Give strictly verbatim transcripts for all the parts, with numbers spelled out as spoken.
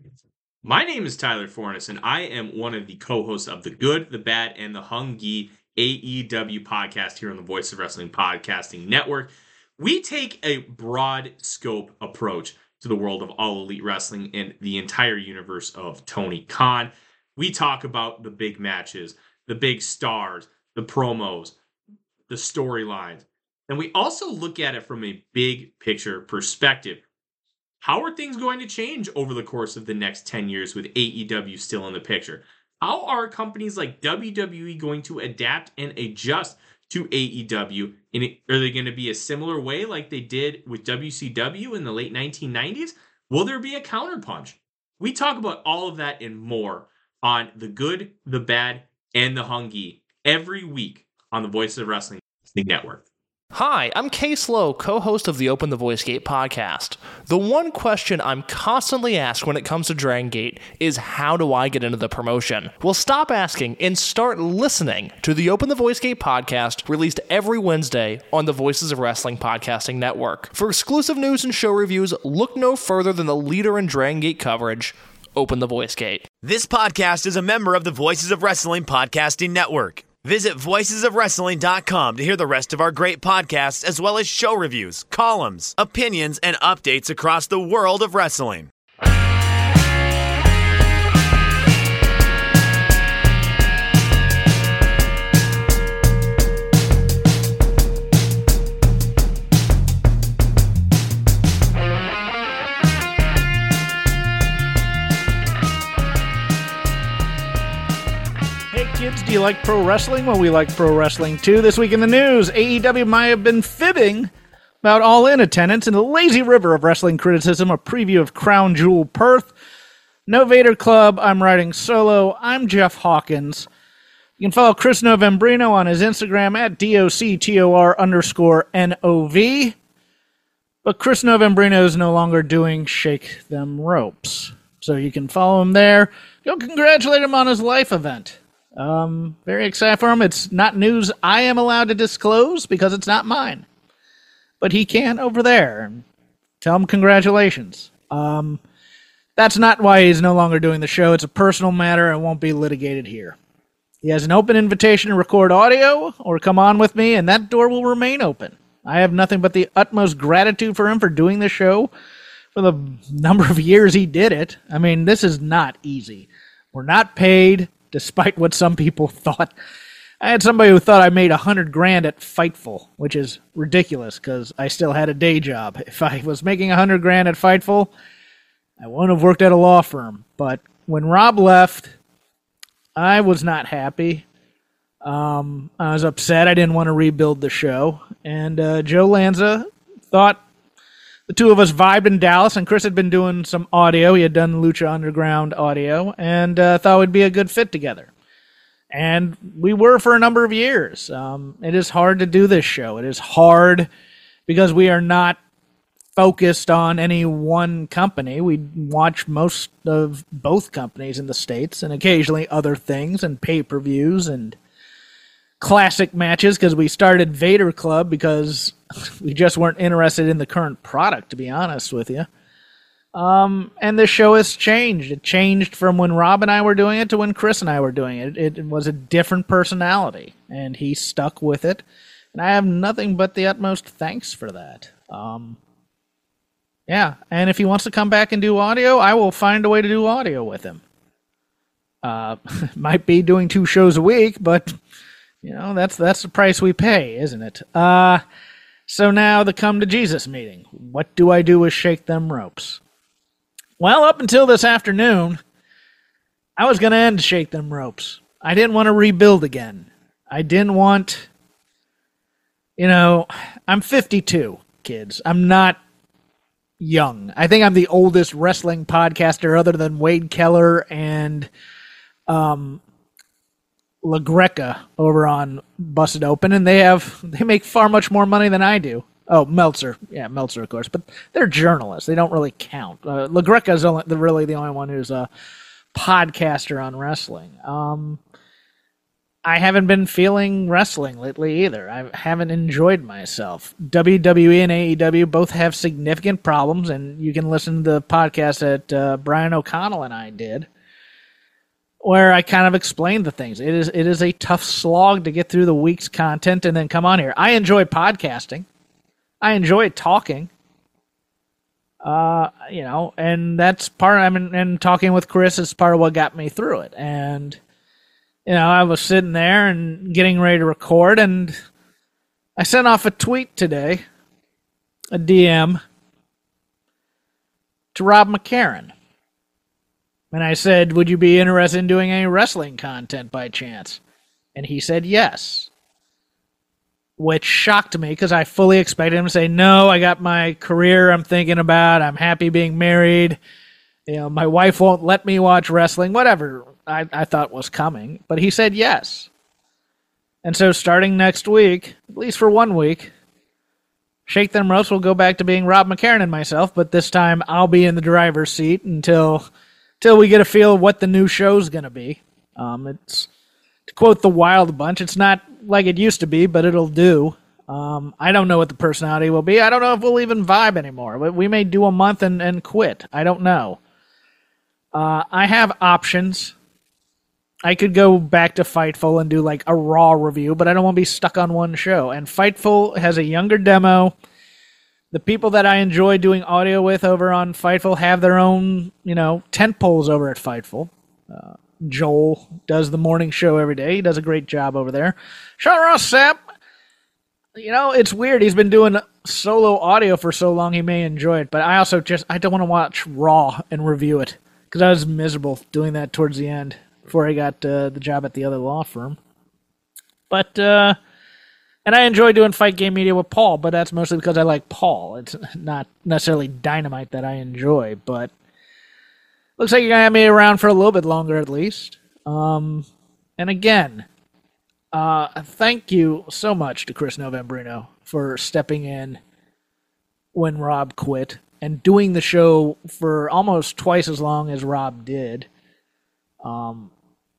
My name is Tyler Fornes, and I am one of the co-hosts of the Good, the Bad, and the Hungy A E W podcast here on the Voice of Wrestling Podcasting Network. We take a broad scope approach to the world of All Elite Wrestling and the entire universe of Tony Khan. We talk about the big matches, the big stars, the promos, the storylines, and we also look at it from a big picture perspective. How are things going to change over the course of the next ten years with A E W still in the picture? How are companies like W W E going to adapt and adjust to A E W? And are they going to be a similar way like they did with W C W in the late nineteen nineties? Will there be a counterpunch? We talk about all of that and more on The Good, the Bad, and the Hungy every week on the Voice of Wrestling Network. Hi, I'm Case Lowe, co-host of the Open the Voice Gate podcast. The one question I'm constantly asked when it comes to Dragon Gate is, how do I get into the promotion? Well, stop asking and start listening to the Open the Voice Gate podcast, released every Wednesday on the Voices of Wrestling Podcasting Network. For exclusive news and show reviews, look no further than the leader in Dragon Gate coverage, Open the Voice Gate. This podcast is a member of the Voices of Wrestling Podcasting Network. Visit voices of wrestling dot com to hear the rest of our great podcasts, as well as show reviews, columns, opinions, and updates across the world of wrestling. Kids, do you like pro wrestling? Well, we like pro wrestling too. This week in the news, A E W might have been fibbing about All-In attendance and the lazy river of wrestling criticism, a preview of Crown Jewel Perth. No Vader Club, I'm writing solo. I'm Jeff Hawkins. You can follow Chris Novembrino on his Instagram at D O C T O R underscore N O V. But Chris Novembrino is no longer doing Shake Them Ropes. So you can follow him there. Go congratulate him on his life event. Um, very excited for him. It's not news I am allowed to disclose because it's not mine. But he can over there. And tell him congratulations. Um, that's not why he's no longer doing the show. It's a personal matter and won't be litigated here. He has an open invitation to record audio or come on with me, and that door will remain open. I have nothing but the utmost gratitude for him for doing the show for the number of years he did it. I mean, this is not easy. We're not paid. Despite what some people thought. I had somebody who thought I made a hundred grand at Fightful, which is ridiculous because I still had a day job. If I was making a hundred grand at Fightful, I wouldn't have worked at a law firm. But when Rob left, I was not happy. Um, I was upset. I didn't want to rebuild the show. And uh, Joe Lanza thought the two of us vibed in Dallas, and Chris had been doing some audio. He had done Lucha Underground audio, and uh, thought we'd be a good fit together. And we were for a number of years. Um, it is hard to do this show. It is hard because we are not focused on any one company. We watch most of both companies in the States, and occasionally other things, and pay-per-views, and classic matches, because we started Vader Club because we just weren't interested in the current product, to be honest with you. Um, and the show has changed. It changed from when Rob and I were doing it to when Chris and I were doing it. It, it was a different personality, and he stuck with it. And I have nothing but the utmost thanks for that. Um, yeah, and if he wants to come back and do audio, I will find a way to do audio with him. Uh, might be doing two shows a week, but you know, that's that's the price we pay, isn't it? Uh, so now the Come to Jesus meeting. What do I do with Shake Them Ropes? Well, up until this afternoon, I was going to end Shake Them Ropes. I didn't want to rebuild again. I didn't want, you know, I'm fifty-two, kids. I'm not young. I think I'm the oldest wrestling podcaster other than Wade Keller and um, La Greca over on Busted Open, and they have they make far much more money than I do. Oh, Meltzer. Yeah, Meltzer, of course. But they're journalists. They don't really count. Uh, La Greca is only, the, really the only one who's a podcaster on wrestling. Um, I haven't been feeling wrestling lately either. I haven't enjoyed myself. W W E and A E W both have significant problems, and you can listen to the podcast that uh, Brian O'Connell and I did, where I kind of explained the things. It is it is a tough slog to get through the week's content and then come on here. I enjoy podcasting. I enjoy talking. Uh, you know, and that's part. I mean, and talking with Chris is part of what got me through it. And you know, I was sitting there and getting ready to record, and I sent off a tweet today, a D M, to Rob McCarran. And I said, would you be interested in doing any wrestling content by chance? And he said yes. Which shocked me, because I fully expected him to say, no, I got my career I'm thinking about, I'm happy being married, you know, my wife won't let me watch wrestling, whatever I, I thought was coming. But he said yes. And so starting next week, at least for one week, Shake Them Ropes will go back to being Rob McCarran and myself, but this time I'll be in the driver's seat until... Till we get a feel of what the new show's going to be. Um, it's, to quote the Wild Bunch, it's not like it used to be, but it'll do. Um, I don't know what the personality will be. I don't know if we'll even vibe anymore. We may do a month and, and quit. I don't know. Uh, I have options. I could go back to Fightful and do like a Raw review, but I don't want to be stuck on one show. And Fightful has a younger demo. The people that I enjoy doing audio with over on Fightful have their own, you know, tent poles over at Fightful. Uh, Joel does the morning show every day. He does a great job over there. Sean Ross Sapp, you know, it's weird. He's been doing solo audio for so long he may enjoy it. But I also just, I don't want to watch Raw and review it, because I was miserable doing that towards the end before I got uh, the job at the other law firm. But, uh... And I enjoy doing Fight Game Media with Paul, but that's mostly because I like Paul. It's not necessarily Dynamite that I enjoy, but looks like you're going to have me around for a little bit longer at least. Um, and again, uh, thank you so much to Chris Novembrino for stepping in when Rob quit and doing the show for almost twice as long as Rob did. Um,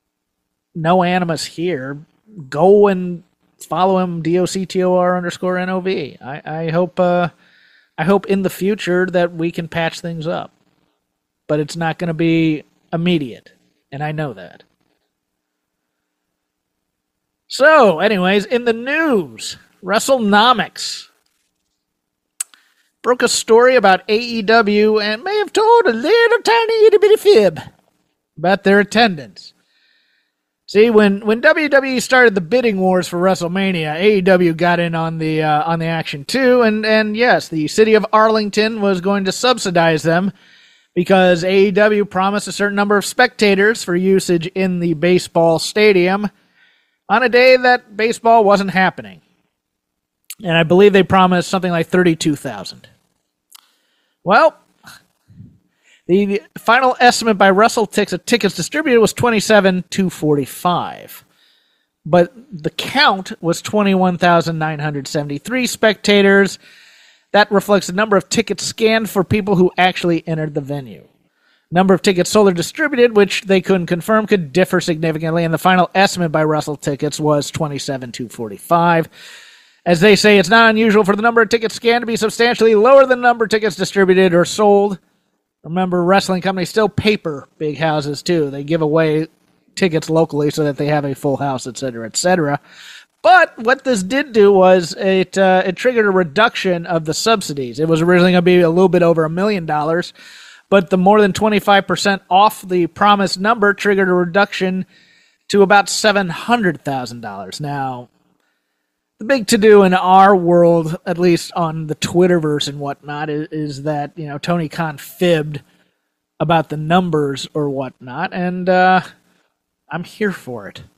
no animus here. Go and follow him, D O C T O R underscore N O V. I, I hope uh, I hope in the future that we can patch things up. But it's not going to be immediate, and I know that. So, anyways, in the news, WrestleNomics broke a story about A E W and may have told a little tiny itty bitty fib about their attendance. See, when, when W W E started the bidding wars for WrestleMania, A E W got in on the uh, on the action too, and and yes, the city of Arlington was going to subsidize them because A E W promised a certain number of spectators for usage in the baseball stadium on a day that baseball wasn't happening, and I believe they promised something like thirty-two thousand. Well, the final estimate by WrestleTix of tickets distributed was twenty-seven thousand two hundred forty-five. But the count was twenty-one thousand nine hundred seventy-three spectators. That reflects the number of tickets scanned for people who actually entered the venue. Number of tickets sold or distributed, which they couldn't confirm, could differ significantly, and the final estimate by WrestleTickets was twenty-seven thousand two hundred forty-five. As they say, it's not unusual for the number of tickets scanned to be substantially lower than the number of tickets distributed or sold. Remember, wrestling companies still paper big houses, too. They give away tickets locally so that they have a full house, et cetera, et cetera. But what this did do was it uh, it triggered a reduction of the subsidies. It was originally going to be a little bit over a million dollars, but the more than twenty-five percent off the promised number triggered a reduction to about seven hundred thousand dollars. Now, the big to-do in our world, at least on the Twitterverse and whatnot, is, is that, you know, Tony Khan fibbed about the numbers or whatnot, and uh, I'm here for it.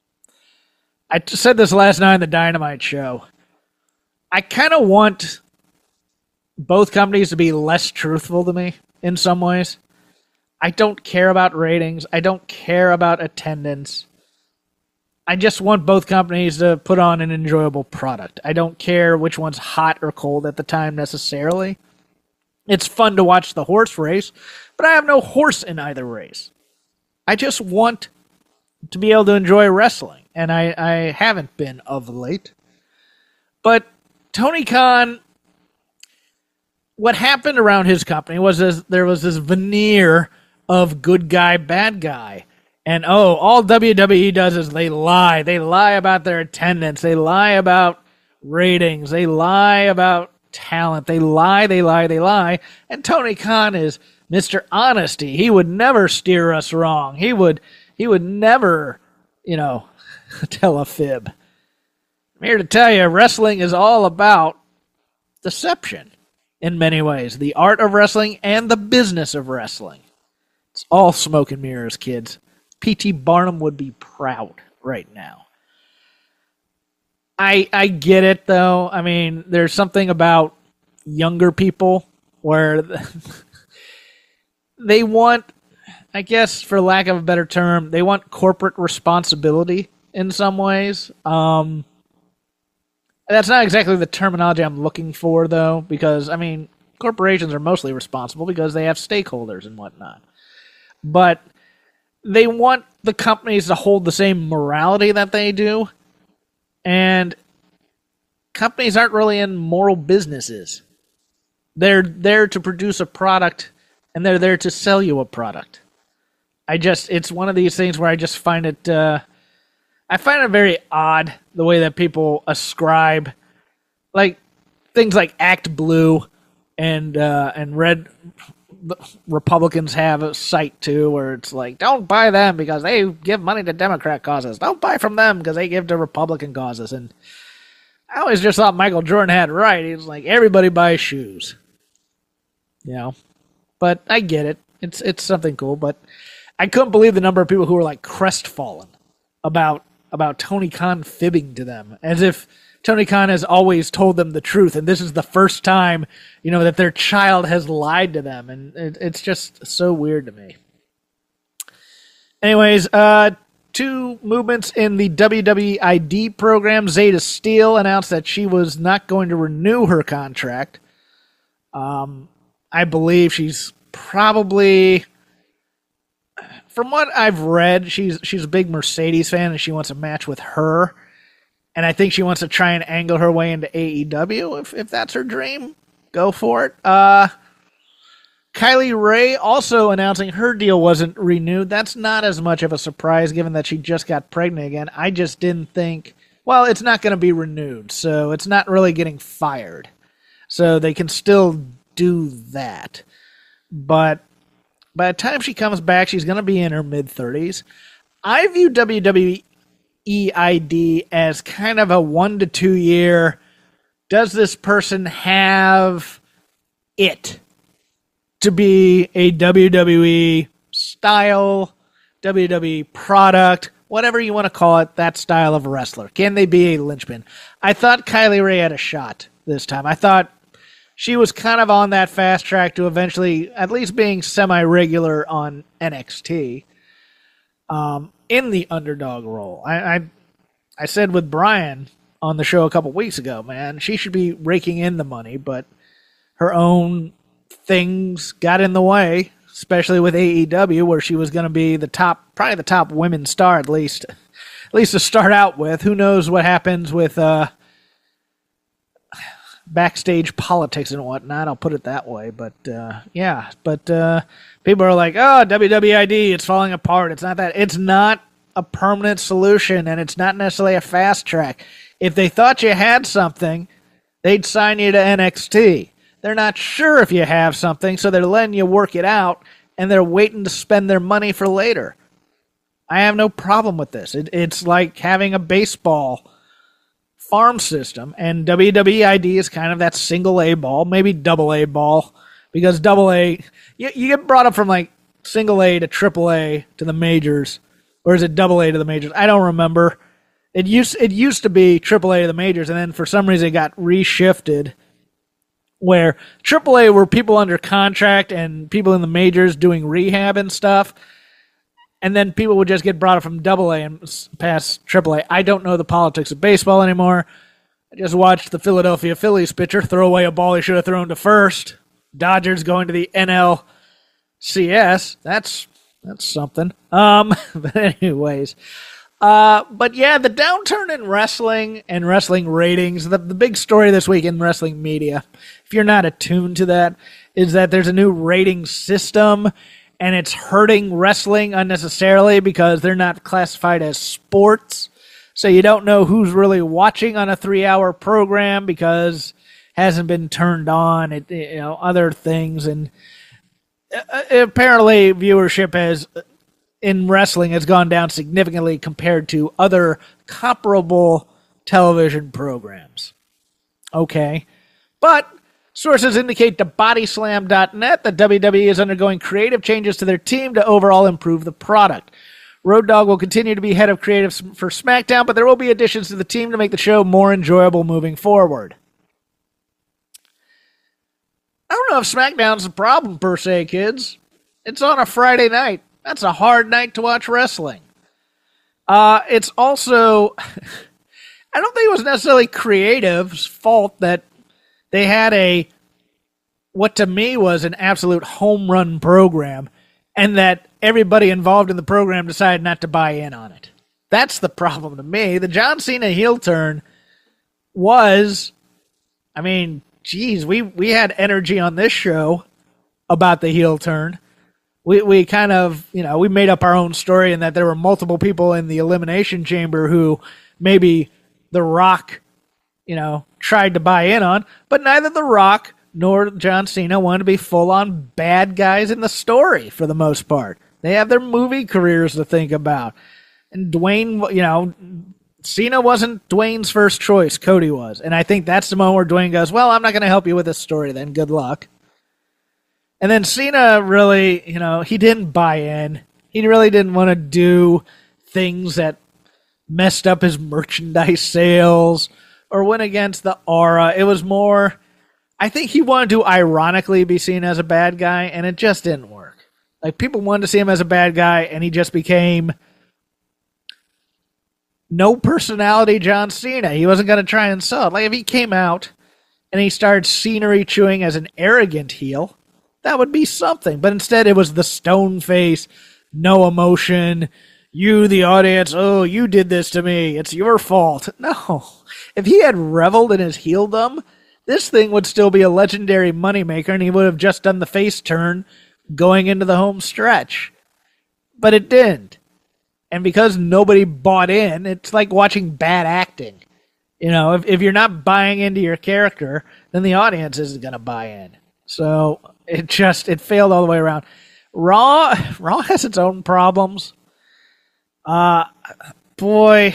I said this last night on the Dynamite show. I kind of want both companies to be less truthful to me in some ways. I don't care about ratings. I don't care about attendance. I just want both companies to put on an enjoyable product. I don't care which one's hot or cold at the time necessarily. It's fun to watch the horse race, but I have no horse in either race. I just want to be able to enjoy wrestling. and I, I haven't been of late. But Tony Khan, what happened around his company was this, there was this veneer of good guy, bad guy. And, oh, all W W E does is they lie. They lie about their attendance. They lie about ratings. They lie about talent. They lie, they lie, they lie. And Tony Khan is Mister Honesty. He would never steer us wrong. He would he would never, you know, tell a fib. I'm here to tell you, wrestling is all about deception in many ways. The art of wrestling and the business of wrestling. It's all smoke and mirrors, kids. P T Barnum would be proud right now. I I get it, though. I mean, there's something about younger people where they want, I guess, for lack of a better term, they want corporate responsibility in some ways. Um, that's not exactly the terminology I'm looking for, though, because, I mean, corporations are mostly responsible because they have stakeholders and whatnot. But they want the companies to hold the same morality that they do. And companies aren't really in moral businesses. They're there to produce a product, and they're there to sell you a product. I just, it's one of these things where I just find it, uh, I find it very odd the way that people ascribe, like, things like Act Blue and, uh, and Red Republicans have a site too, where it's like, don't buy them because they give money to Democrat causes. Don't buy from them because they give to Republican causes. And I always just thought Michael Jordan had it right. He was like, everybody buys shoes, you know. But I get it. It's it's something cool. But I couldn't believe the number of people who were like crestfallen about about Tony Khan fibbing to them, as if Tony Khan has always told them the truth, and this is the first time, you know, that their child has lied to them, and it, it's just so weird to me. Anyways, uh, two movements in the W W E I D program. Zeta Steele announced that she was not going to renew her contract. Um, I believe she's probably, from what I've read, she's she's a big Mercedes fan, and she wants a match with her. And I think she wants to try and angle her way into A E W. If if that's her dream, go for it. Uh, Kylie Ray also announcing her deal wasn't renewed. That's not as much of a surprise given that she just got pregnant again. I just didn't think, well, it's not going to be renewed, so it's not really getting fired. So they can still do that. But by the time she comes back, she's going to be in her mid-thirties. I view W W E E I D as kind of a one to two year, does this person have it to be a W W E style, W W E product, whatever you want to call it, that style of wrestler? Can they be a linchpin? I thought Kylie Ray had a shot this time. I thought she was kind of on that fast track to eventually at least being semi-regular on N X T. Um, in the underdog role. I, I I said with Brian on the show a couple weeks ago, man, she should be raking in the money, but her own things got in the way, especially with A E W, where she was going to be the top, probably the top women's star at least, at least to start out with. Who knows what happens with uh, backstage politics and whatnot, I'll put it that way. But, uh, yeah, but uh, people are like, oh, W W E I D, it's falling apart. It's not that. It's not a permanent solution, and it's not necessarily a fast track. If they thought you had something, they'd sign you to N X T. They're not sure if you have something, so they're letting you work it out, and they're waiting to spend their money for later. I have no problem with this. It, it's like having a baseball farm system, and W W E I D is kind of that single A ball, maybe double A ball, because double A, you, you get brought up from like single A to triple A to the majors, or is it double A to the majors? I don't remember. It used it used to be triple A to the majors, and then for some reason it got reshifted, where triple A were people under contract and people in the majors doing rehab and stuff, and then people would just get brought up from double A and pass triple A. I don't know the politics of baseball anymore. I just watched the Philadelphia Phillies pitcher throw away a ball he should have thrown to first. Dodgers going to the N L C S. That's that's something. Um, but anyways, Uh, but yeah, the downturn in wrestling and wrestling ratings, the, the big story this week in wrestling media, if you're not attuned to that, is that there's a new rating system, and it's hurting wrestling unnecessarily because they're not classified as sports. So you don't know who's really watching on a three-hour program because it hasn't been turned on, it, you know, other things. And uh, apparently viewership has... in wrestling has gone down significantly compared to other comparable television programs. Okay. But sources indicate to Bodyslam dot net that W W E is undergoing creative changes to their team to overall improve the product. Road Dogg will continue to be head of creative for SmackDown, but there will be additions to the team to make the show more enjoyable moving forward. I don't know if SmackDown's a problem per se, kids. It's on a Friday night. That's a hard night to watch wrestling. Uh, it's also, I don't think it was necessarily creative's fault that they had a, what to me was an absolute home run program, and that everybody involved in the program decided not to buy in on it. That's the problem to me. The John Cena heel turn was, I mean, geez, we, we had energy on this show about the heel turn. We we kind of, you know, we made up our own story in that there were multiple people in the Elimination Chamber who maybe The Rock, you know, tried to buy in on, but neither The Rock nor John Cena wanted to be full-on bad guys in the story for the most part. They have their movie careers to think about. And Dwayne, you know, Cena wasn't Dwayne's first choice, Cody was. And I think that's the moment where Dwayne goes, well, I'm not going to help you with this story then, good luck. And then Cena really, you know, he didn't buy in. He really didn't want to do things that messed up his merchandise sales or went against the aura. It was more, I think he wanted to ironically be seen as a bad guy, and it just didn't work. Like, people wanted to see him as a bad guy, and he just became no personality John Cena. He wasn't going to try and sell it. Like, if he came out and he started scenery chewing as an arrogant heel, that would be something. But instead, it was the stone face, no emotion. You, the audience, oh, you did this to me. It's your fault. No. If he had reveled in his heeldom, this thing would still be a legendary moneymaker, and he would have just done the face turn going into the home stretch. But it didn't. And because nobody bought in, it's like watching bad acting. You know, if, if you're not buying into your character, then the audience isn't going to buy in. So it just, it failed all the way around. Raw, Raw has its own problems. Uh, boy,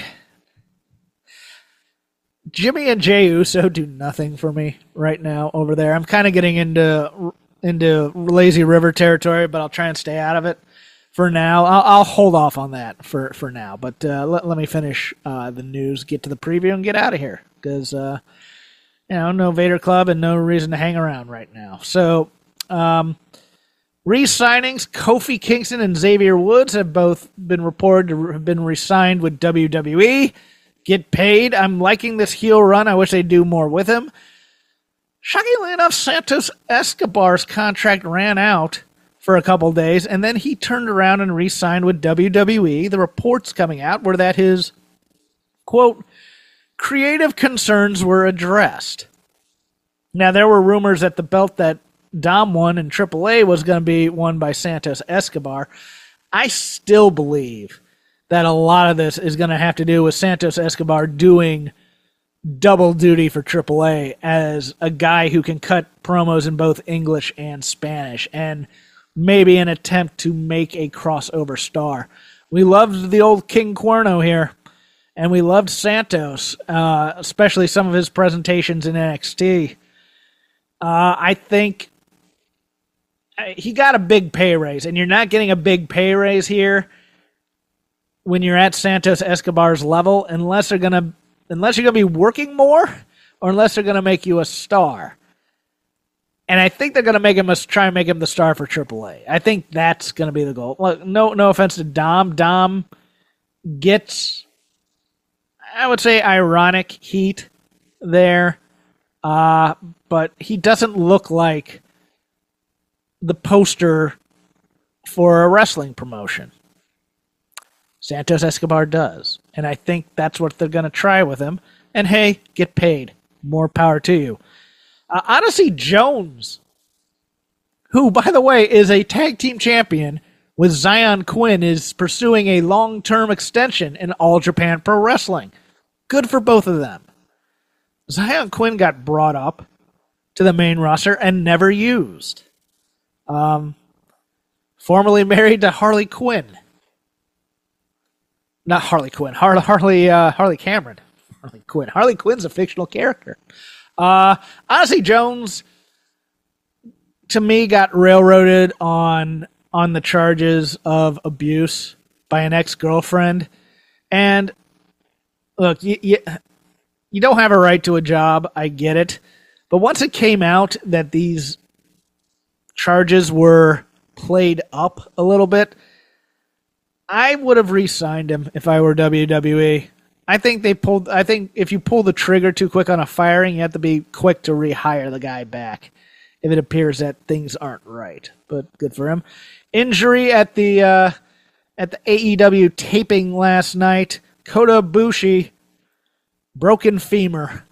Jimmy and Jey Uso do nothing for me right now over there. I'm kind of getting into into lazy river territory, but I'll try and stay out of it for now. I'll, I'll hold off on that for, for now. But uh, let, let me finish uh, the news, get to the preview, and get out of here. Because, uh, you know, no Vader Club and no reason to hang around right now. So, um, re-signings, Kofi Kingston and Xavier Woods have both been reported to have been re-signed with W W E. Get paid. I'm liking this heel run. I wish they'd do more with him. Shockingly enough, Santos Escobar's contract ran out for a couple days, and then he turned around and re-signed with W W E. The reports coming out were that his, quote, creative concerns were addressed. Now, there were rumors that the belt that Dom won in triple A was going to be won by Santos Escobar. I still believe that a lot of this is going to have to do with Santos Escobar doing double duty for triple A as a guy who can cut promos in both English and Spanish, and maybe an attempt to make a crossover star. We loved the old King Cuerno here, and we loved Santos, uh, especially some of his presentations in N X T. Uh, I think he got a big pay raise, and you're not getting a big pay raise here when you're at Santos Escobar's level, unless they're gonna, unless you're gonna be working more, or unless they're gonna make you a star. And I think they're gonna make him a, try and make him the star for triple A. I think that's gonna be the goal. Look, no, no offense to Dom. Dom gets, I would say, ironic heat there, uh, but he doesn't look like the poster for a wrestling promotion. Santos Escobar does. And I think that's what they're going to try with him. And hey, get paid. More power to you. Uh, Odyssey Jones, who, by the way, is a tag team champion with Zion Quinn, is pursuing a long-term extension in All Japan Pro Wrestling. Good for both of them. Zion Quinn got brought up to the main roster and never used. Um, formerly married to Harley Quinn. Not Harley Quinn. Harley Harley uh, Harley Cameron. Harley Quinn. Harley Quinn's a fictional character. Uh, Odyssey Jones, to me, got railroaded on on the charges of abuse by an ex-girlfriend. And look, you, you, you don't have a right to a job. I get it. But once it came out that these charges were played up a little bit, I would have re-signed him if I were W W E. I think they pulled. I think if you pull the trigger too quick on a firing, you have to be quick to rehire the guy back if it appears that things aren't right. But good for him. Injury at the uh, at the A E W taping last night. Kota Ibushi, broken femur.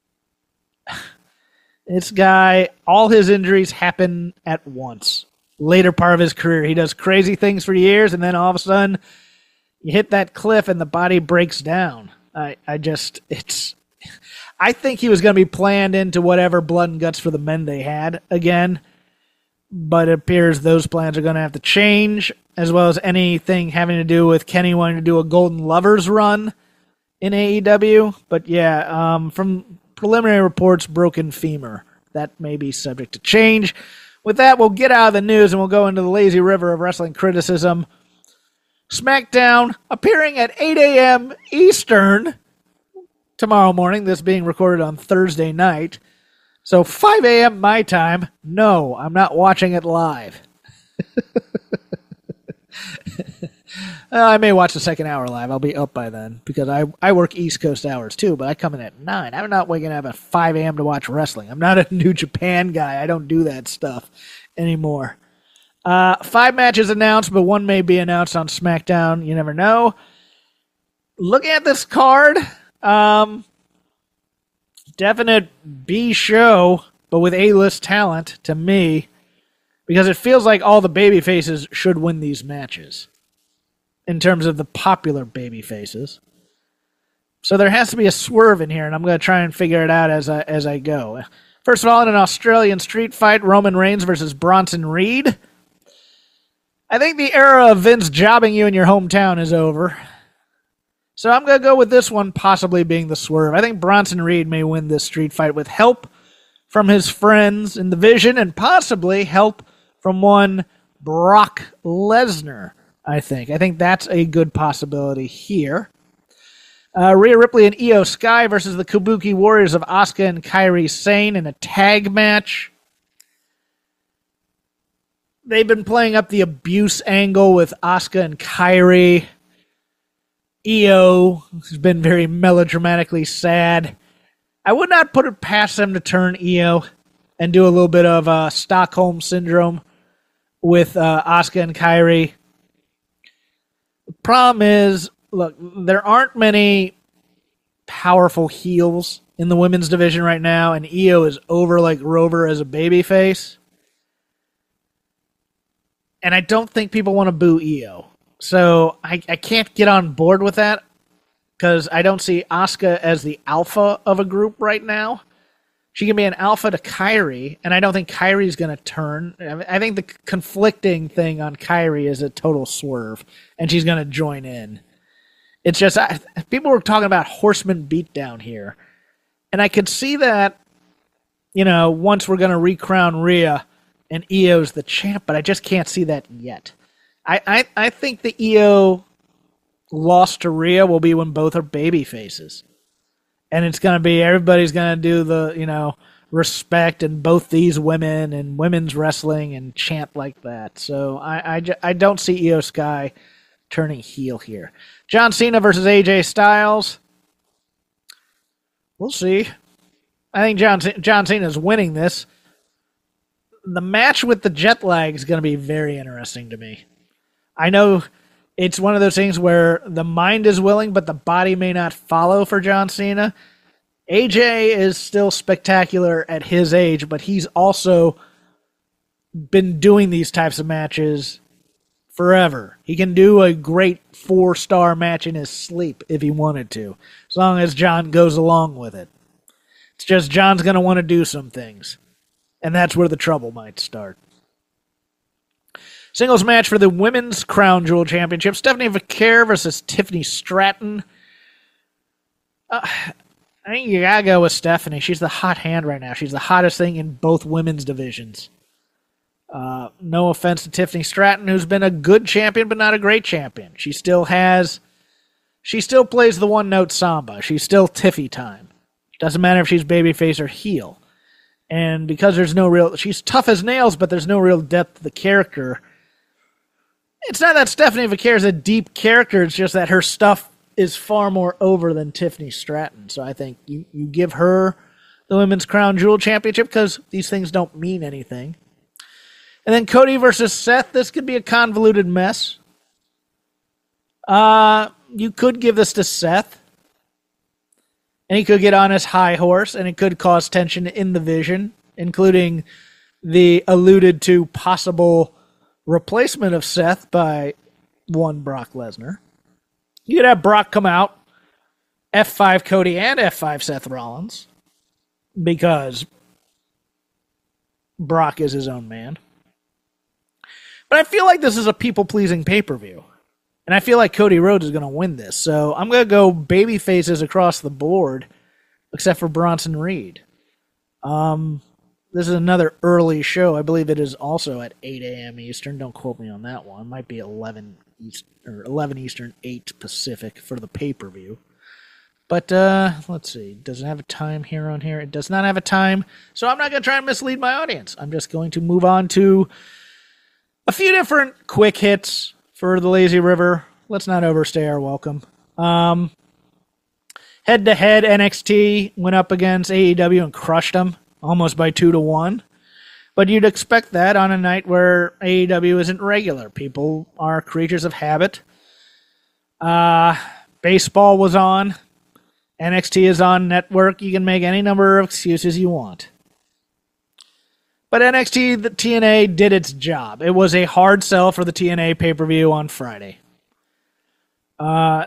This guy, all his injuries happen at once. Later part of his career, he does crazy things for years, and then all of a sudden, you hit that cliff and the body breaks down. I, I just, it's, I think he was going to be planned into whatever Blood and Guts for the Men they had again, but it appears those plans are going to have to change, as well as anything having to do with Kenny wanting to do a Golden Lovers run in A E W. But yeah, um, from preliminary reports, broken femur. That may be subject to change. With that, we'll get out of the news and we'll go into the lazy river of wrestling criticism. SmackDown appearing at eight a.m. Eastern tomorrow morning, this being recorded on Thursday night. So five a.m. my time. No, I'm not watching it live. uh, I may watch the second hour live. I'll be up by then because I, I work East Coast hours too, but I come in at nine. I'm not waking up at five a.m. to watch wrestling. I'm not a New Japan guy. I don't do that stuff anymore. Uh, five matches announced, but one may be announced on SmackDown. You never know. Looking at this card, um, definite B show, but with A-list talent to me, because it feels like all the baby faces should win these matches in terms of the popular baby faces. So there has to be a swerve in here, and I'm going to try and figure it out as I, as I go. First of all, in an Australian street fight, Roman Reigns versus Bronson Reed. I think the era of Vince jobbing you in your hometown is over. So I'm going to go with this one possibly being the swerve. I think Bronson Reed may win this street fight with help from his friends in the Vision and possibly help from one Brock Lesnar, I think. I think that's a good possibility here. Uh, Rhea Ripley and Io Sky versus the Kabuki Warriors of Asuka and Kairi Sane in a tag match. They've been playing up the abuse angle with Asuka and Kairi. Io has been very melodramatically sad. I would not put it past them to turn Io and do a little bit of uh, Stockholm Syndrome with uh, Asuka and Kairi. The problem is, look, there aren't many powerful heels in the women's division right now, and Io is over like Rover as a babyface. And I don't think people want to boo Io. So I, I can't get on board with that because I don't see Asuka as the alpha of a group right now. She can be an alpha to Kairi, and I don't think Kairi's going to turn. I think the conflicting thing on Kairi is a total swerve, and she's going to join in. It's just, I, people were talking about Horseman beatdown here, and I could see that, you know, once we're going to recrown Rhea and Io's the champ, but I just can't see that yet. I, I, I think the Io loss to Rhea will be when both are baby faces. And it's going to be, everybody's going to do the, you know, respect and both these women and women's wrestling and chant like that. So I, I, I don't see Io Sky turning heel here. John Cena versus A J Styles. We'll see. I think John, John Cena's winning this. The match with the jet lag is going to be very interesting to me. I know it's one of those things where the mind is willing, but the body may not follow for John Cena. A J is still spectacular at his age, but he's also been doing these types of matches forever. He can do a great four-star match in his sleep if he wanted to, as long as John goes along with it. It's just John's going to want to do some things, and that's where the trouble might start. Singles match for the Women's Crown Jewel Championship. Stephanie Vaquer versus Tiffany Stratton. Uh, I think you gotta go with Stephanie. She's the hot hand right now. She's the hottest thing in both women's divisions. Uh, no offense to Tiffany Stratton, who's been a good champion, but not a great champion. She still has... She still plays the one-note samba. She's still Tiffy time. Doesn't matter if she's babyface or heel. And because there's no real... She's tough as nails, but there's no real depth to the character. It's not that Stephanie Vaquer is a deep character, it's just that her stuff is far more over than Tiffany Stratton. So I think you, you give her the Women's Crown Jewel Championship because these things don't mean anything. And then Cody versus Seth. This could be a convoluted mess. Uh, you could give this to Seth. And he could get on his high horse, and it could cause tension in the Vision, including the alluded to possible replacement of Seth by one Brock Lesnar. You could have Brock come out, F five Cody and F five Seth Rollins, because Brock is his own man. But I feel like this is a people-pleasing pay-per-view. And I feel like Cody Rhodes is going to win this. So I'm going to go baby faces across the board, except for Bronson Reed. Um... This is another early show. I believe it is also at eight a.m. Eastern. Don't quote me on that one. It might be eleven Eastern, or eleven Eastern, eight Pacific for the pay-per-view. But uh, let's see. Does it have a time here on here? It does not have a time. So I'm not going to try and mislead my audience. I'm just going to move on to a few different quick hits for the Lazy River. Let's not overstay our welcome. Um, head-to-head, N X T went up against A E W and crushed them. Almost by two to one. But you'd expect that on a night where A E W isn't regular. People are creatures of habit. Uh, baseball was on. N X T is on network. You can make any number of excuses you want. But N X T, the T N A, did its job. It was a hard sell for the T N A pay-per-view on Friday. Uh,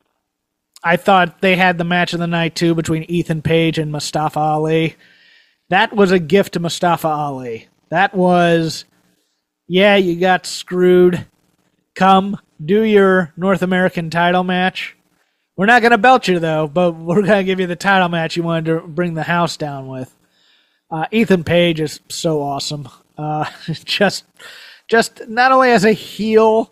I thought they had the match of the night, too, between Ethan Page and Mustafa Ali. That was a gift to Mustafa Ali. That was, yeah, you got screwed. Come, do your North American title match. We're not going to belt you, though, but we're going to give you the title match you wanted to bring the house down with. Uh, Ethan Page is so awesome. Uh, just, just not only as a heel,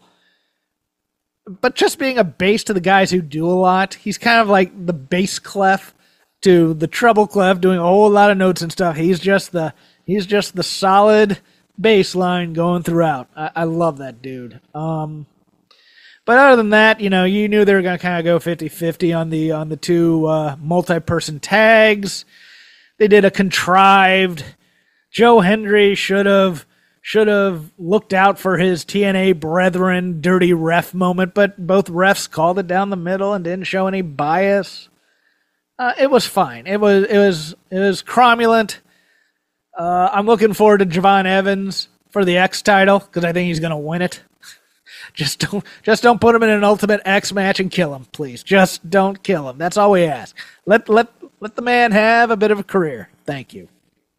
but just being a bass to the guys who do a lot. He's kind of like the bass clef to the treble clef, doing a whole lot of notes and stuff. He's just the he's just the solid bass line going throughout. I, I love that dude. Um, but other than that, you know, you knew they were going to kind of go fifty-fifty on the on the two uh, multi-person tags. They did a contrived. Joe Hendry should have should have looked out for his T N A brethren dirty ref moment, but both refs called it down the middle and didn't show any bias. Uh, it was fine. It was it was it was cromulent. Uh, I'm looking forward to Javon Evans for the X title because I think he's going to win it. just don't just don't put him in an Ultimate X match and kill him, please. Just don't kill him. That's all we ask. Let let let the man have a bit of a career. Thank you.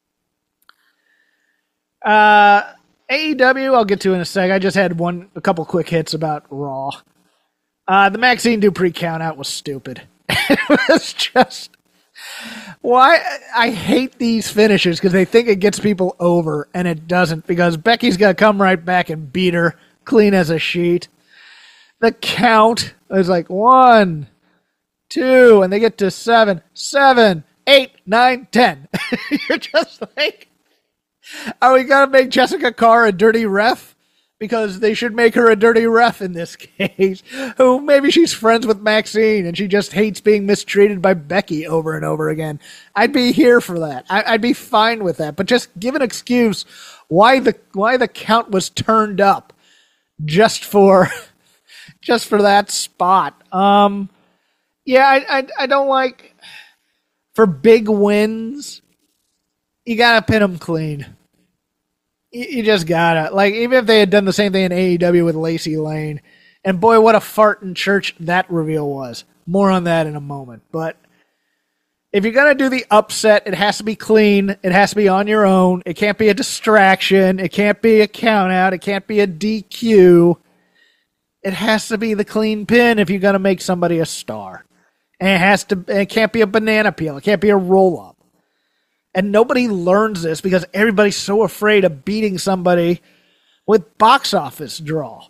Uh, A E W, I'll get to in a sec. I just had one a couple quick hits about Raw. Uh, the Maxine Dupree countout was stupid. It was just why I hate these finishes because they think it gets people over and it doesn't because Becky's gonna come right back and beat her clean as a sheet. The count is like one, two, and they get to seven, seven, eight, nine, ten. You're just like, are we gonna make Jessica Carr a dirty ref? Because they should make her a dirty ref in this case. Who maybe she's friends with Maxine and she just hates being mistreated by Becky over and over again. I'd be here for that. I, I'd be fine with that. But just give an excuse why the why the count was turned up just for just for that spot. Um, yeah, I, I I don't like for big wins. You gotta pin them clean. You, you just gotta like even if they had done the same thing in A E W with Lacey Lane, and boy, what a fart in church that reveal was. More on that in a moment, but. If you're going to do the upset, it has to be clean. It has to be on your own. It can't be a distraction. It can't be a count out. It can't be a D Q. It has to be the clean pin if you're going to make somebody a star. And it has to. It can't be a banana peel. It can't be a roll up. And nobody learns this because everybody's so afraid of beating somebody with box office draw.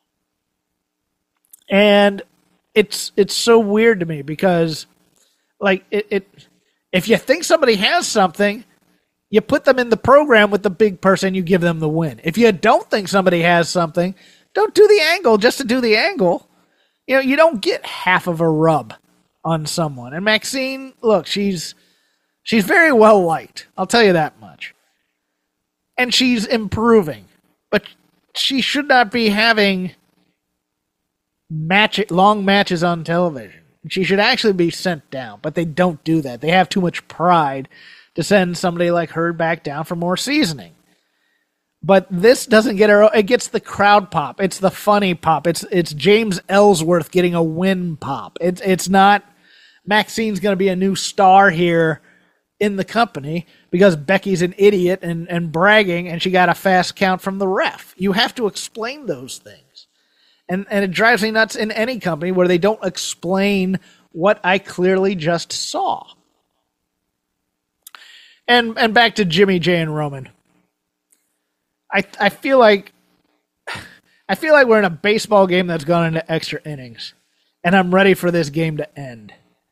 And it's it's so weird to me because. Like, it, it, if you think somebody has something, you put them in the program with the big person, you give them the win. If you don't think somebody has something, don't do the angle just to do the angle. You know, you don't get half of a rub on someone. And Maxine, look, she's she's very well liked. I'll tell you that much. And she's improving. But she should not be having match long matches on television. She should actually be sent down, but they don't do that. They have too much pride to send somebody like her back down for more seasoning. But this doesn't get her. It gets the crowd pop. It's the funny pop. It's it's James Ellsworth getting a win pop. It's it's not Maxine's going to be a new star here in the company because Becky's an idiot and, and bragging and she got a fast count from the ref. You have to explain those things. And and it drives me nuts in any company where they don't explain what I clearly just saw. And and back to Jimmy J and Roman. I I feel like I feel like we're in a baseball game that's gone into extra innings, and I'm ready for this game to end.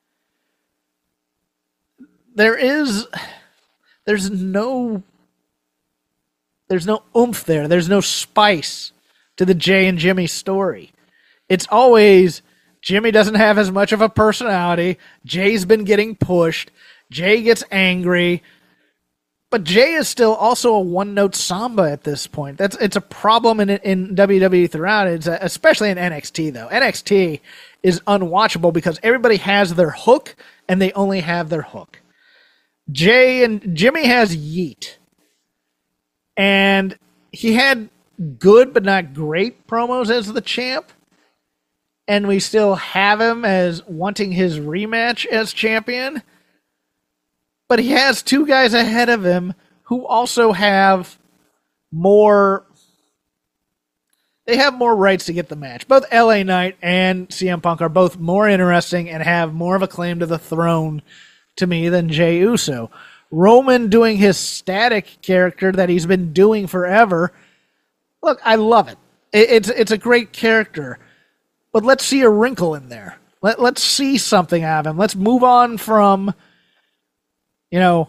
There is there's no there's no oomph there. There's no spice to the Jay and Jimmy story. It's always Jimmy doesn't have as much of a personality. Jay's been getting pushed. Jay gets angry. But Jay is still also a one-note samba at this point. That's it's a problem in in W W E throughout. It's a, especially in N X T though. N X T is unwatchable because everybody has their hook and they only have their hook. Jay and Jimmy has yeet. And he had good but not great promos as the champ, and we still have him as wanting his rematch as champion, but he has two guys ahead of him who also have more they have more rights to get the match. Both L A Knight and C M Punk are both more interesting and have more of a claim to the throne to me than Jey Uso. Roman doing his static character that he's been doing forever. Look, I love it. It's it's a great character, but let's see a wrinkle in there. Let let's see something out of him. Let's move on from, you know,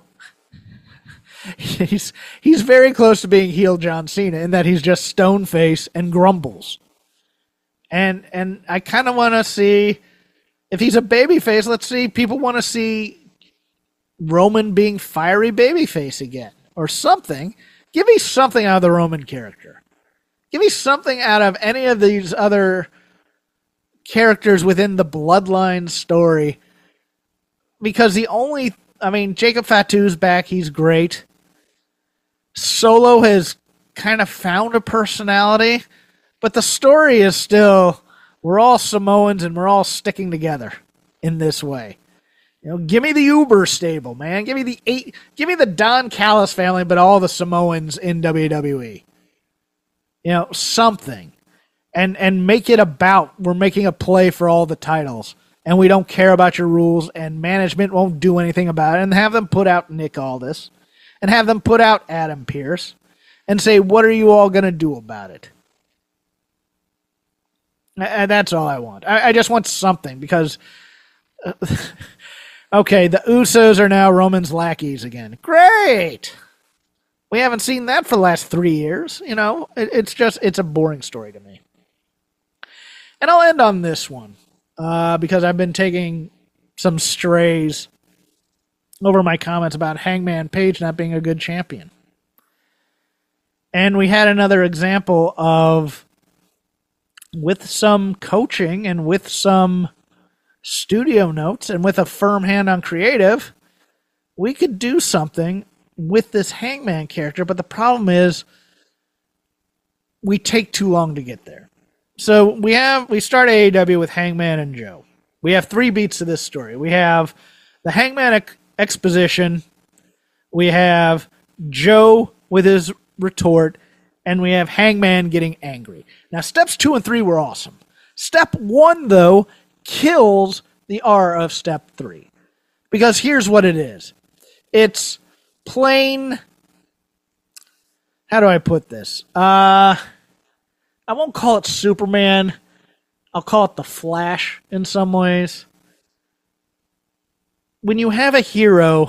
he's he's very close to being heel John Cena in that he's just stone face and grumbles. And and I kind of want to see if he's a babyface. Let's see. People want to see Roman being fiery babyface again or something. Give me something out of the Roman character. Give me something out of any of these other characters within the Bloodline story. Because the only, I mean, Jacob Fatu's back. He's great. Solo has kind of found a personality. But the story is still, we're all Samoans and we're all sticking together in this way. You know, give me the Uber stable, man. Give me the eight, give me the Don Callis family, but all the Samoans in W W E. You know, something. And and make it about we're making a play for all the titles. And we don't care about your rules, and management won't do anything about it. And have them put out Nick Aldis. And have them put out Adam Pearce. And say, what are you all going to do about it? And that's all I want. I, I just want something, because... Uh, okay, the Usos are now Roman's lackeys again. Great! We haven't seen that for the last three years. You know, it, it's just, it's a boring story to me. And I'll end on this one, uh, because I've been taking some strays over my comments about Hangman Page not being a good champion. And we had another example of with some coaching and with some studio notes and with a firm hand on creative, we could do something with this Hangman character. But the problem is we take too long to get there. So we have we start A E W with Hangman and Joe. We have three beats to this story. We have the Hangman ex- exposition. We have Joe with his retort. And we have Hangman getting angry. Now, steps two and three were awesome. Step one, though, kills the R of step three. Because here's what it is. It's plain... How do I put this? Uh, I won't call it Superman. I'll call it the Flash in some ways. When you have a hero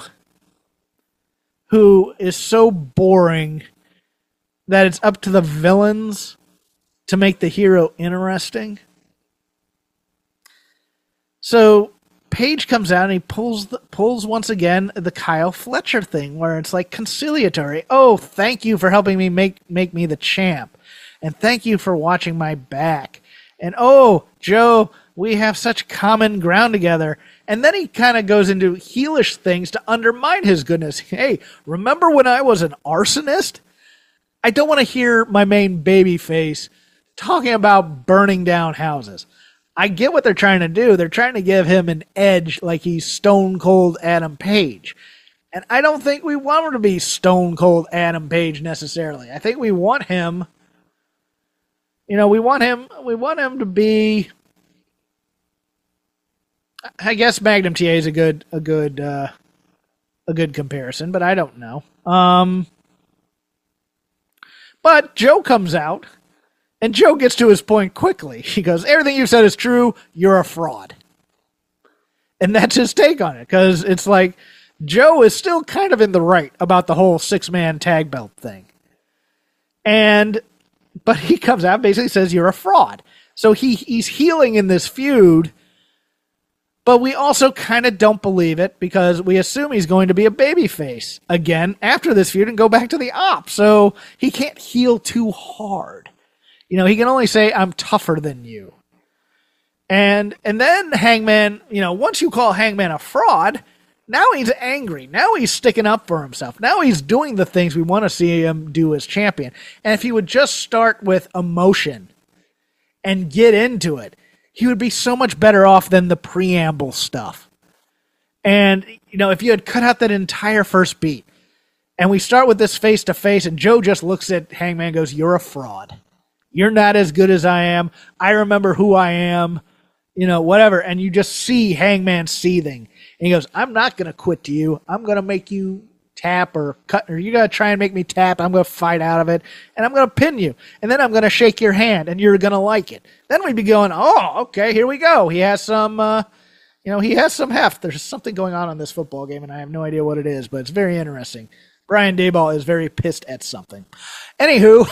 who is so boring that it's up to the villains to make the hero interesting. So Page comes out and he pulls the, pulls once again the Kyle Fletcher thing where it's like conciliatory. Oh, thank you for helping me make, make me the champ. And thank you for watching my back. And oh, Joe, we have such common ground together. And then he kind of goes into heelish things to undermine his goodness. Hey, remember when I was an arsonist? I don't want to hear my main baby face talking about burning down houses. I get what they're trying to do. They're trying to give him an edge like he's Stone Cold Adam Page. And I don't think we want him to be Stone Cold Adam Page necessarily. I think we want him, you know, we want him, we want him to be, I guess Magnum T A is a good, a good, uh, a good comparison, but I don't know. Um, But Joe comes out, and Joe gets to his point quickly. He goes, everything you said is true, you're a fraud. And that's his take on it, because it's like Joe is still kind of in the right about the whole six-man tag belt thing. And, but he comes out and basically says, you're a fraud. So he he's healing in this feud, but we also kind of don't believe it because we assume he's going to be a babyface again after this feud and go back to the op. So he can't heel too hard. You know, he can only say, I'm tougher than you. And and then Hangman, you know, once you call Hangman a fraud, now he's angry. Now he's sticking up for himself. Now he's doing the things we want to see him do as champion. And if he would just start with emotion and get into it, he would be so much better off than the preamble stuff. And, you know, if you had cut out that entire first beat, and we start with this face-to-face, and Joe just looks at Hangman and goes, you're a fraud. You're not as good as I am. I remember who I am. You know, whatever. And you just see Hangman seething. And he goes, I'm not going to quit to you. I'm going to make you tap or cut, or you're going to try and make me tap. I'm going to fight out of it, and I'm going to pin you. And then I'm going to shake your hand, and you're going to like it. Then we'd be going, oh, okay, here we go. He has some, uh, you know, he has some heft. There's something going on in this football game, and I have no idea what it is, but it's very interesting. Brian Daboll is very pissed at something. Anywho,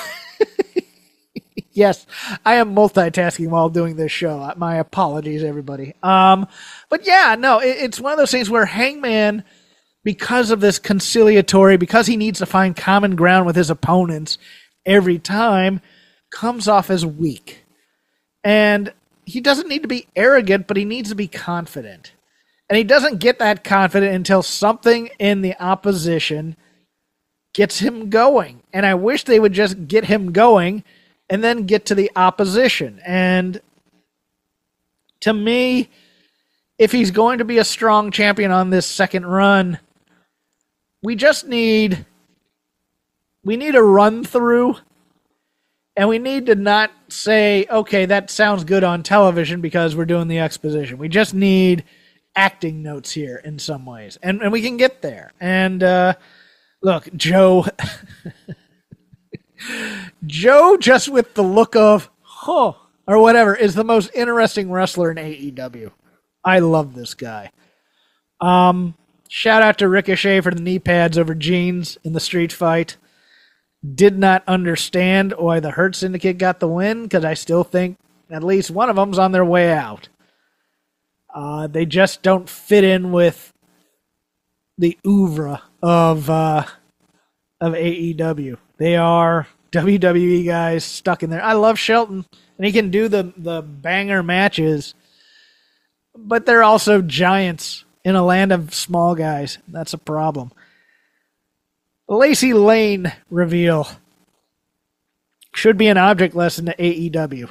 yes, I am multitasking while doing this show. My apologies, everybody. Um, but yeah, no, it, it's one of those things where Hangman, because of this conciliatory, because he needs to find common ground with his opponents every time, comes off as weak. And he doesn't need to be arrogant, but he needs to be confident. And he doesn't get that confident until something in the opposition gets him going. And I wish they would just get him going and then get to the opposition. And to me, if he's going to be a strong champion on this second run, we just need, we need a run through, and we need to not say, okay, that sounds good on television because we're doing the exposition. We just need acting notes here in some ways, and, and we can get there. And uh, look, Joe, Joe, just with the look of, huh, or whatever, is the most interesting wrestler in A E W. I love this guy. Um, shout out to Ricochet for the knee pads over jeans in the street fight. Did not understand why the Hurt Syndicate got the win, because I still think at least one of them's on their way out. Uh, they just don't fit in with the oeuvre of uh, of A E W. They are W W E guys stuck in there. I love Shelton, and he can do the, the banger matches, but they're also giants in a land of small guys. That's a problem. Lacey Lane reveal should be an object lesson to A E W.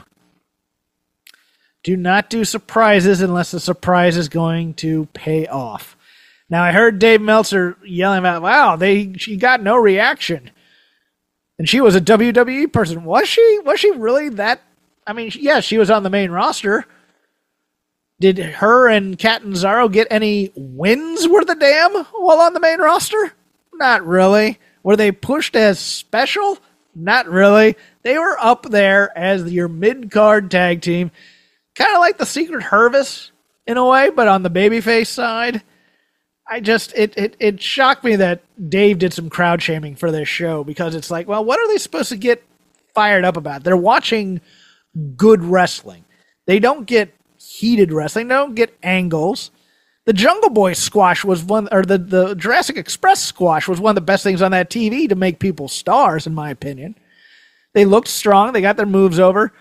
Do not do surprises unless the surprise is going to pay off. Now, I heard Dave Meltzer yelling about, wow, they she got no reaction. And she was a W W E person. Was she? Was she really that? I mean, yeah, she was on the main roster. Did her and Catanzaro get any wins worth a damn while on the main roster? Not really. Were they pushed as special? Not really. They were up there as your mid-card tag team. Kind of like the Secret Hervis in a way, but on the babyface side. I just, it, it, it shocked me that Dave did some crowd shaming for this show, because it's like, well, what are they supposed to get fired up about? They're watching good wrestling. They don't get heated wrestling. They don't get angles. The Jungle Boy squash was one, or the, the Jurassic Express squash was one of the best things on that T V to make people stars, in my opinion. They looked strong. They got their moves over.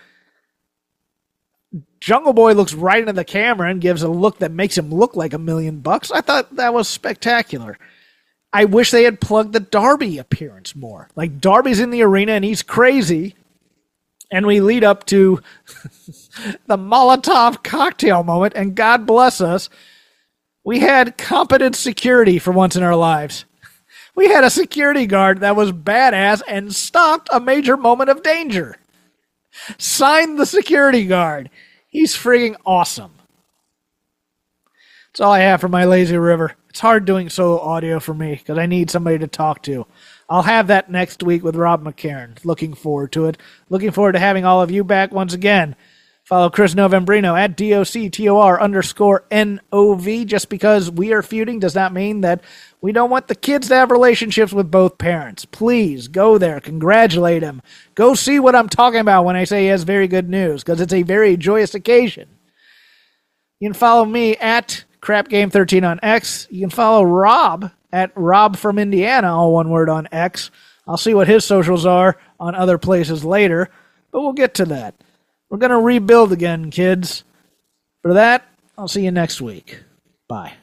Jungle Boy looks right into the camera and gives a look that makes him look like a million bucks. I thought that was spectacular. I wish they had plugged the Darby appearance more. Like, Darby's in the arena and he's crazy. And we lead up to the Molotov cocktail moment, and God bless us, we had competent security for once in our lives. We had a security guard that was badass and stopped a major moment of danger. Signed the security guard. He's frigging awesome. That's all I have for my lazy river. It's hard doing solo audio for me because I need somebody to talk to. I'll have that next week with Rob McCarron. Looking forward to it. Looking forward to having all of you back once again. Follow Chris Novembrino at D O C T O R underscore N O V. Just because we are feuding does not mean that we don't want the kids to have relationships with both parents. Please go there. Congratulate him. Go see what I'm talking about when I say he has very good news, because it's a very joyous occasion. You can follow me at Crap Game thirteen on X. You can follow Rob at Rob from Indiana, all one word, on X. I'll see what his socials are on other places later, but we'll get to that. We're going to rebuild again, kids. For that, I'll see you next week. Bye.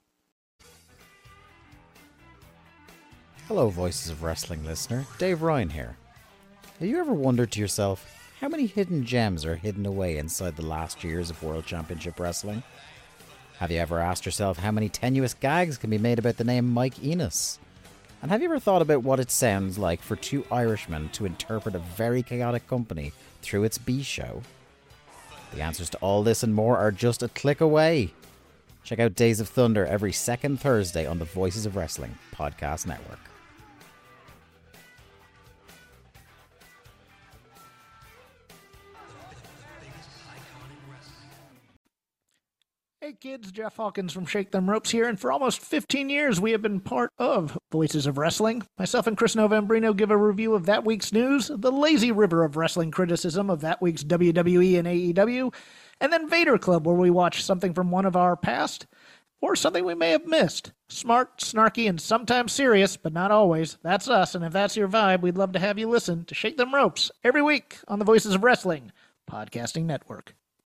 Hello, Voices of Wrestling listener. Dave Ryan here. Have you ever wondered to yourself how many hidden gems are hidden away inside the last years of World Championship Wrestling? Have you ever asked yourself how many tenuous gags can be made about the name Mike Enos? And have you ever thought about what it sounds like for two Irishmen to interpret a very chaotic company through its B show? The answers to all this and more are just a click away. Check out Days of Thunder every second Thursday on the Voices of Wrestling Podcast Network. Hey kids, Jeff Hawkins from Shake Them Ropes here, and for almost fifteen years we have been part of Voices of Wrestling. Myself and Chris Novembrino give a review of that week's news, the lazy river of wrestling criticism of that week's W W E and A E W, and then Vader Club, where we watch something from one of our past, or something we may have missed. Smart, snarky, and sometimes serious, but not always. That's us, and if that's your vibe, we'd love to have you listen to Shake Them Ropes every week on the Voices of Wrestling Podcasting Network.